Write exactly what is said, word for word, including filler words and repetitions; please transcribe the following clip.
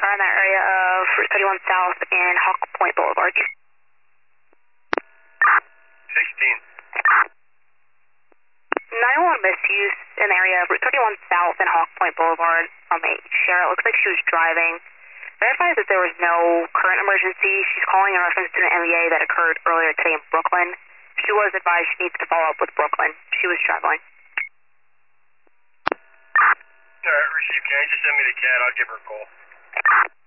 car in that area of Route thirty-one South and Hawk Point Boulevard. sixteen. nine one one misuse in the area of Route thirty-one South and Hawk Point Boulevard from a Shara. It looks like she was driving. Verifies that there was no current emergency. She's calling in reference to an M V A that occurred earlier today in Brooklyn. She was advised she needs to follow up with Brooklyn. She was traveling. Alright, receive. Can you just send me the cat? I'll give her a call.